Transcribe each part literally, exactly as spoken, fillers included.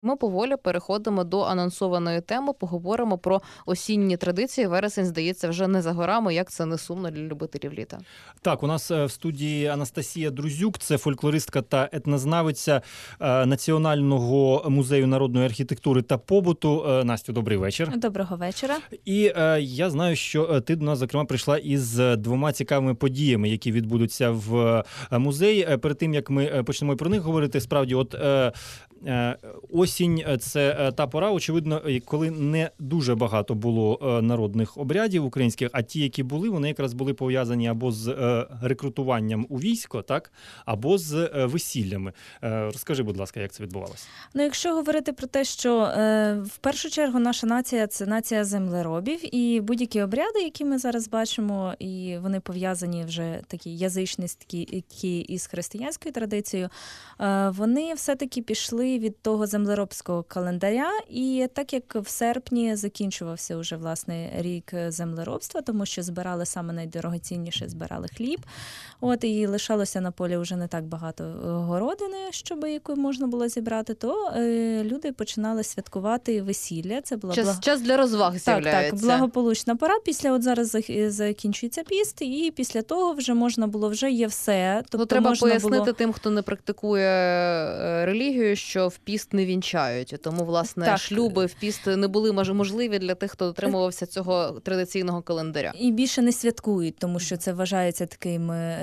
Ми поволі переходимо до анонсованої теми, поговоримо про осінні традиції. Вересень, здається, вже не за горами, як це не сумно для любителів літа. Так, у нас в студії Анастасія Друзюк, це фольклористка та етнознавиця Національного музею народної архітектури та побуту. Настю, добрий вечір. Доброго вечора. І е, я знаю, що ти до нас, зокрема, прийшла із двома цікавими подіями, які відбудуться в музеї. Перед тим, як ми почнемо про них говорити, справді, от е, е, осінь – це та пора, очевидно, коли не дуже багато було народних обрядів українських, а ті, які були, вони якраз були пов'язані або з рекрутуванням у військо, так, або з весіллями. Розкажи, будь ласка, як це відбувалося? Ну, якщо говорити про те, що е, в першу чергу наша нація – це нація землеробів, і будь-які обряди, які ми зараз бачимо, і вони пов'язані вже такі язичницькі із християнською традицією, е, вони все-таки пішли від того землеробського календаря, і так як в серпні закінчувався вже, власне, рік землеробства, тому що збирали саме найдорогоцінніше, збирали хліб, от, і лишалося на полі вже не так багато городини, щоб яку можна було зібрати, то е, люди починали святкувати весілля. Це була час, благ... час для розваг з'являється. Так, так, благополучна пора. Після от зараз закінчується піст, і після того вже можна було, вже є все. Тобто ну, треба можна пояснити було... тим, хто не практикує релігію, що в піст не вінчають. Тому, власне, так. шлюби в піст не були можливі для тих, хто дотримувався цього традиційного календаря. І більше не святкують, тому що це вважається такими,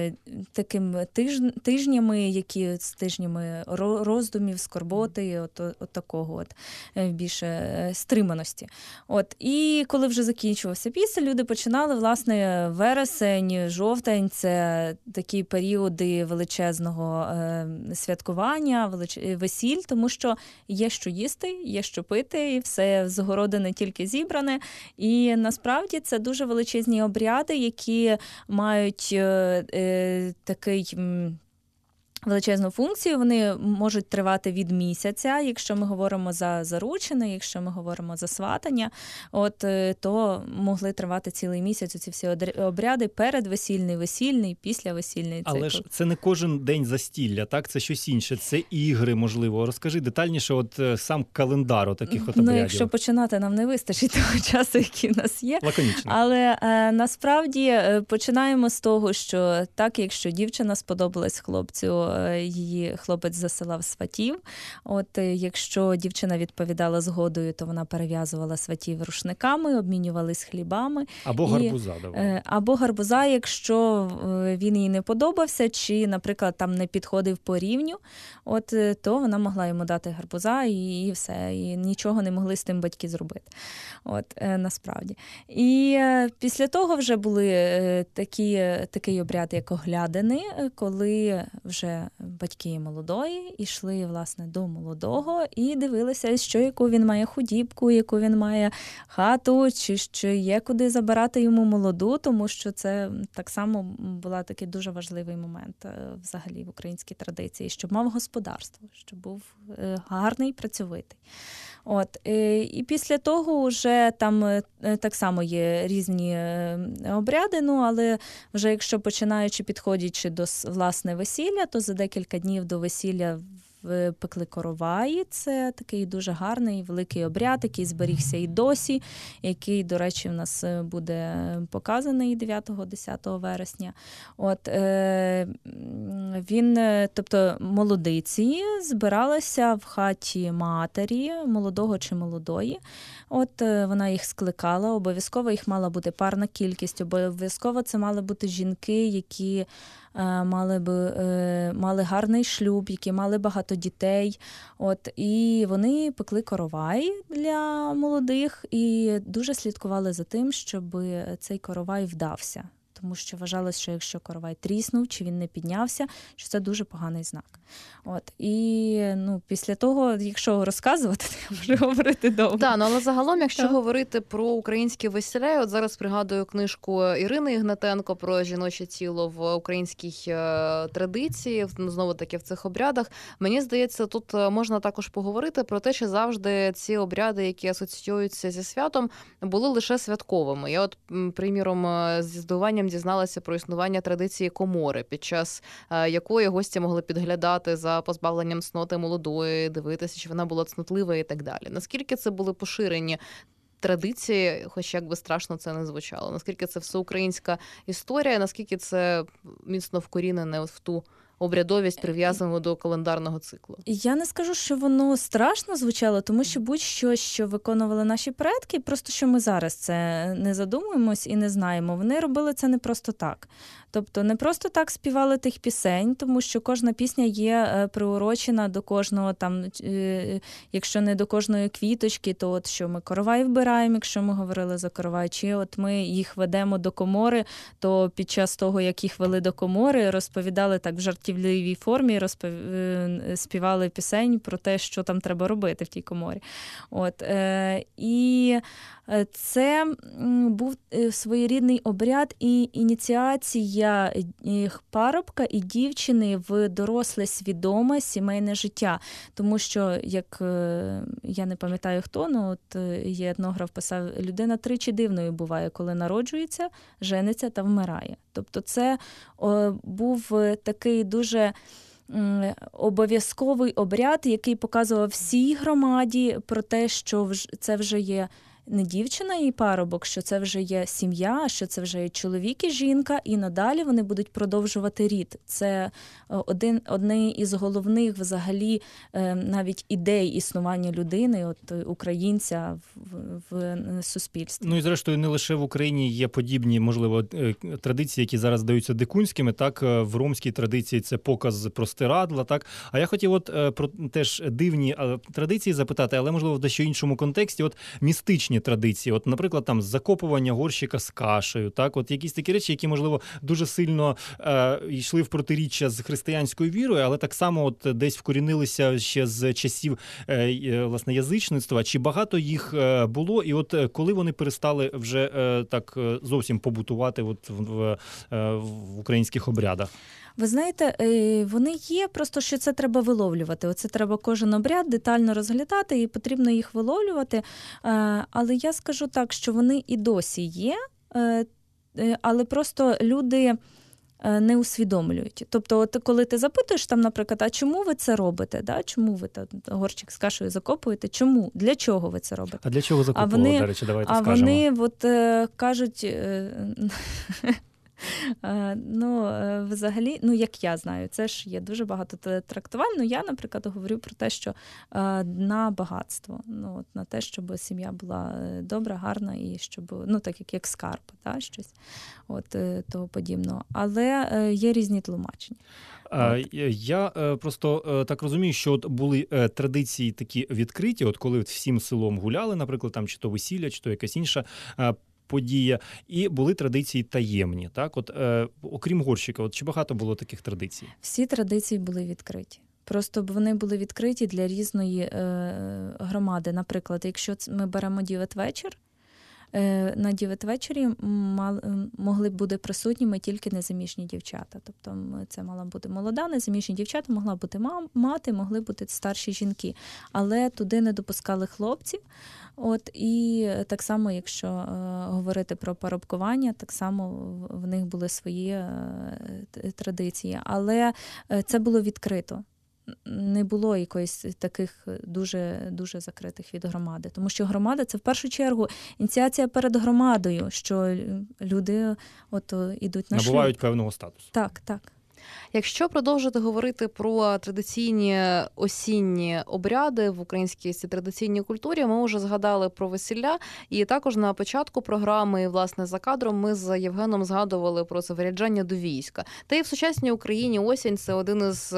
таким тиж... тижнями, які з тижнями роздумів, скорботи, от, от такого от більше стриманості. От, і коли вже закінчувався піст, люди починали, власне, вересень, жовтень, це такі періоди величезного е, святкування, велич... весіль, тому що є що їсти, є що пити, і все з городини тільки зібране. І насправді це дуже величезні обряди, які мають е, е, такий... М- величезну функцію, вони можуть тривати від місяця, якщо ми говоримо за заручини, якщо ми говоримо за сватання, от, то могли тривати цілий місяць ці всі обряди, передвесільний, весільний, післявесільний цикл. Але ж це не кожен день застілля, так? Це щось інше, це ігри, можливо. Розкажи детальніше от сам календар таких от обрядів. Ну, якщо починати, нам не вистачить того часу, який в нас є. Лаконічно. Але е, насправді починаємо з того, що так, якщо дівчина сподобалась хлопцю, її хлопець засилав сватів. От якщо дівчина відповідала згодою, то вона перев'язувала сватів рушниками, обмінювались хлібами. Або і, гарбуза давала. Або гарбуза, якщо він їй не подобався, чи, наприклад, там не підходив по рівню, от, то вона могла йому дати гарбуза і, і все. І нічого не могли з тим батьки зробити. От, насправді. І після того вже були такі, такий обряд, як оглядини, коли вже батьки молодої йшли, власне, до молодого і дивилися, що яку він має худібку, яку він має хату, чи що є куди забирати йому молоду, тому що це так само була такий дуже важливий момент взагалі в українській традиції, щоб мав господарство, щоб був гарний, працьовитий. От, і після того вже там так само є різні обряди, ну, але вже якщо починаючи, підходячи до, власне, весілля, то за декілька днів до весілля пекли короваї. Це такий дуже гарний, великий обряд, який зберігся і досі, який, до речі, в нас буде показаний дев'ятого-десятого вересня. От, е, він, тобто молодиці збиралися в хаті матері, молодого чи молодої. От, вона їх скликала, обов'язково їх мала бути парна кількість, обов'язково це мали бути жінки, які мали би мали гарний шлюб, які мали багато дітей. От, і вони пекли коровай для молодих і дуже слідкували за тим, щоб цей коровай вдався. Тому що вважалось, що якщо коровай тріснув, чи він не піднявся, що це дуже поганий знак. От. І ну, після того, якщо розказувати, то я можу говорити довго. Так, ну, але загалом, якщо так. говорити про українське весілля, от зараз пригадую книжку Ірини Ігнатенко про жіноче тіло в українській традиції, знову-таки в цих обрядах. Мені здається, тут можна також поговорити про те, що завжди ці обряди, які асоціюються зі святом, були лише святковими. Я от, приміром, зі здуванням потім дізналася про існування традиції комори, під час е, якої гості могли підглядати за позбавленням цноти молодої, дивитися, чи вона була цнотлива і так далі. Наскільки це були поширені традиції, хоч як би страшно це не звучало? Наскільки це всеукраїнська історія, наскільки це міцно вкорінене в ту обрядовість, прив'язану до календарного циклу? Я не скажу, що воно страшно звучало, тому що будь-що, що виконували наші предки, просто що ми зараз це не задумуємось і не знаємо, вони робили це не просто так. Тобто не просто так співали тих пісень, тому що кожна пісня є приурочена до кожного, там, якщо не до кожної квіточки, то от що ми коровай вбираємо, якщо ми говорили за коровай, чи от ми їх ведемо до комори, то під час того, як їх вели до комори, розповідали так в жартівливій формі, розпов... співали пісень про те, що там треба робити в тій коморі. От, е... І це був своєрідний обряд і ініціація парубка і дівчини в доросле свідоме сімейне життя. Тому що, як я не пам'ятаю хто, ну от є етнограф писав, людина тричі дивною буває, коли народжується, жениться та вмирає. Тобто це о, був такий дуже обов'язковий обряд, який показував всій громаді про те, що це вже є не дівчина і парубок, що це вже є сім'я, що це вже є чоловік і жінка, і надалі вони будуть продовжувати рід. Це один, одне із головних взагалі навіть ідей існування людини, от українця в, в суспільстві. Ну і зрештою не лише в Україні є подібні, можливо, традиції, які зараз здаються дикунськими, так, в ромській традиції це показ простирадла, так. А я хотів от про теж дивні традиції запитати, але, можливо, в дещо іншому контексті, от містичні традиції, от, наприклад, там закопування горщика з кашею, так, от якісь такі речі, які, можливо, дуже сильно е, йшли в протиріччя з християнською вірою, але так само от десь вкорінилися ще з часів е, власне язичництва. Чи багато їх е, було, і от коли вони перестали вже е, так зовсім побутувати от в, в, в українських обрядах? Ви знаєте, вони є, просто що це треба виловлювати. Оце треба кожен обряд детально розглядати, і потрібно їх виловлювати. Але я скажу так, що вони і досі є, але просто люди не усвідомлюють. Тобто, от коли ти запитуєш там, наприклад, а чому ви це робите? Да? Чому ви та, горщик з кашею закопуєте? Чому? Для чого ви це робите? А для чого закопували, вони, до речі, давайте а скажемо. А вони от, кажуть... Ну, взагалі, ну, як я знаю, це ж є дуже багато трактувань. Ну, я, наприклад, говорю про те, що на багатство, ну, от, на те, щоб сім'я була добра, гарна і щоб, ну, так як, як скарб, та, щось от, того подібного. Але є різні тлумачення. От. Я просто так розумію, що от були традиції такі відкриті, от коли всім селом гуляли, наприклад, там чи то весілля, чи то якась інша подія, і були традиції таємні. Так, от е, окрім горщика, от чи багато було таких традицій? Всі традиції були відкриті. Просто б вони були відкриті для різної е, громади. Наприклад, якщо ми беремо дівятвечір, е, на дівятвечері мал, могли б бути присутніми тільки незаміжні дівчата. Тобто це мала бути молода, незаміжні дівчата, могла бути мам, мати, могли бути старші жінки. Але туди не допускали хлопців. От, і так само, якщо е, говорити про парубкування, так само в, в них були свої е, традиції. Але е, це було відкрито. Не було якоїсь таких дуже, дуже закритих від громади. Тому що громада – це в першу чергу ініціація перед громадою, що люди от, ідуть на шлюб. Набувають певного статусу. Так, так. Якщо продовжити говорити про традиційні осінні обряди в українській традиційній культурі, ми вже згадали про весілля, і також на початку програми, і, власне, за кадром ми з Євгеном згадували про заряджання до війська. Та й в сучасній Україні осінь – це один із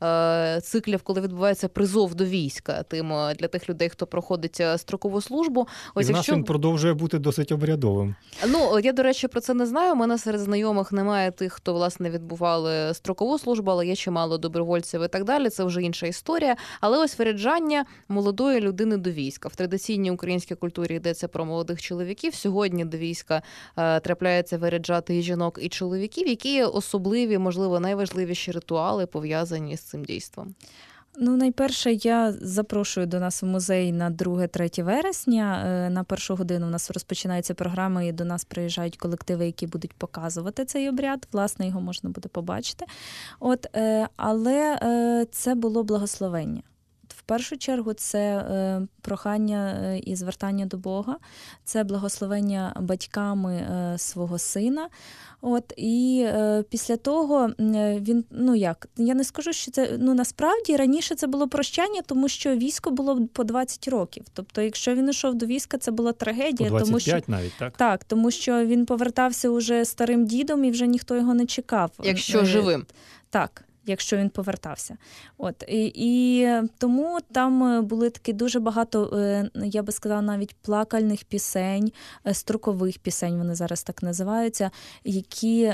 е, циклів, коли відбувається призов до війська тим для тих людей, хто проходить строкову службу. Ось, і в нас якщо... він продовжує бути досить обрядовим. Ну, я, до речі, про це не знаю. У мене серед знайомих немає тих, хто, власне, відбували строкову службу, але є чимало добровольців і так далі, це вже інша історія. Але ось виряджання молодої людини до війська. В традиційній українській культурі йдеться про молодих чоловіків. Сьогодні до війська е, трапляється виряджати і жінок, і чоловіків. Які особливі, можливо, найважливіші ритуали пов'язані з цим дійством? Ну, найперше, я запрошую до нас в музей на друге-третє вересня. Е, На першу годину у нас розпочинається програма, і до нас приїжджають колективи, які будуть показувати цей обряд. Власне, його можна буде побачити. От, е, але е, це було благословення. В першу чергу це е, прохання е, і звертання до Бога, це благословення батьками е, свого сина. От, і е, після того е, він, ну як, я не скажу, що це, ну насправді раніше це було прощання, тому що військо було по двадцять років. Тобто, якщо він йшов до війська, це була трагедія. По двадцять п'ять тому, що, навіть, так? Так, тому що він повертався уже старим дідом і вже ніхто його не чекав. Якщо Е, живим. Так. Якщо він повертався. От. І, і тому там були такі дуже багато, я би сказала, навіть плакальних пісень, строкових пісень, вони зараз так називаються, які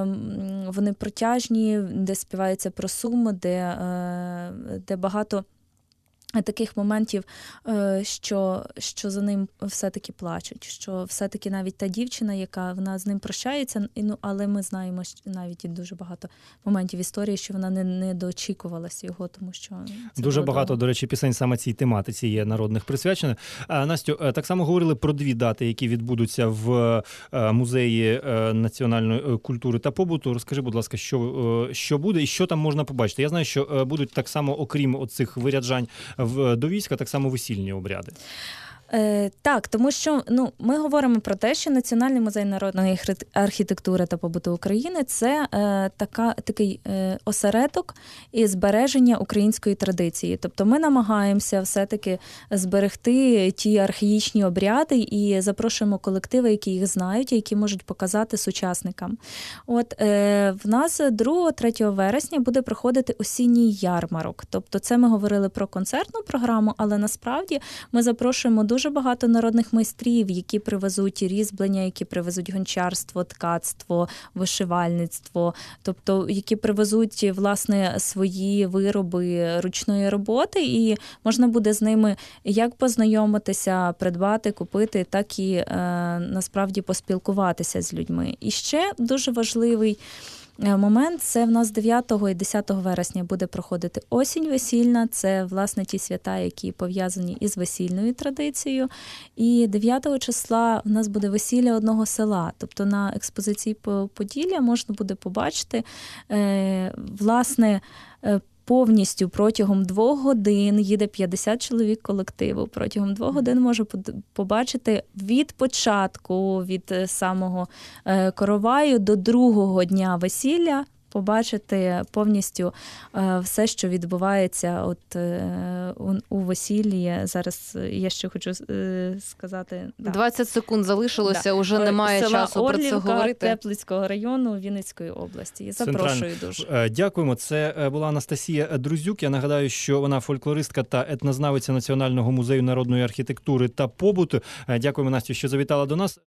вони протяжні, де співається про сум, де, де багато таких моментів, що, що за ним все-таки плачуть, що все-таки навіть та дівчина, яка вона з ним прощається, ну, але ми знаємо навіть і дуже багато моментів історії, що вона не, не доочікувалася його, тому що... Це дуже було багато, довго. до речі, пісень саме цій тематиці є народних присвячених. А, Настю, так само говорили про дві дати, які відбудуться в музеї національної культури та побуту. Розкажи, будь ласка, що, що буде і що там можна побачити? Я знаю, що будуть так само, окрім оцих виряджань в до війська, так само весільні обряди. Е, так, тому що ну, ми говоримо про те, що Національний музей народної архітектури та побуту України – це е, така, такий е, осередок і збереження української традиції. Тобто ми намагаємося все-таки зберегти ті архаїчні обряди і запрошуємо колективи, які їх знають, які можуть показати сучасникам. От е, в нас другого-третього вересня буде проходити осінній ярмарок. Тобто це ми говорили про концертну програму, але насправді ми запрошуємо дуже Дуже багато народних майстрів, які привезуть різьблення, які привезуть гончарство, ткацтво, вишивальництво, тобто які привезуть, власне, свої вироби ручної роботи, і можна буде з ними як познайомитися, придбати, купити, так і е, насправді поспілкуватися з людьми. І ще дуже важливий момент – це в нас дев'ятого і десятого вересня буде проходити осінь весільна. Це, власне, ті свята, які пов'язані із весільною традицією. І дев'ятого числа в нас буде весілля одного села. Тобто на експозиції Поділля можна буде побачити, власне, повністю протягом двох годин їде п'ятдесят чоловік колективу. Протягом двох годин може побачити від початку, від самого короваю до другого дня весілля, побачити повністю все, що відбувається от у весіллі. Зараз я ще хочу сказати... двадцять секунд залишилося, да. Уже немає Села часу Орлівка, про це говорити. Теплицького району Вінницької області. Запрошую дуже. Дякуємо. Це була Анастасія Друзюк. Я нагадаю, що вона фольклористка та етнознавиця Національного музею народної архітектури та побуту. Дякуємо, Настю, що завітала до нас.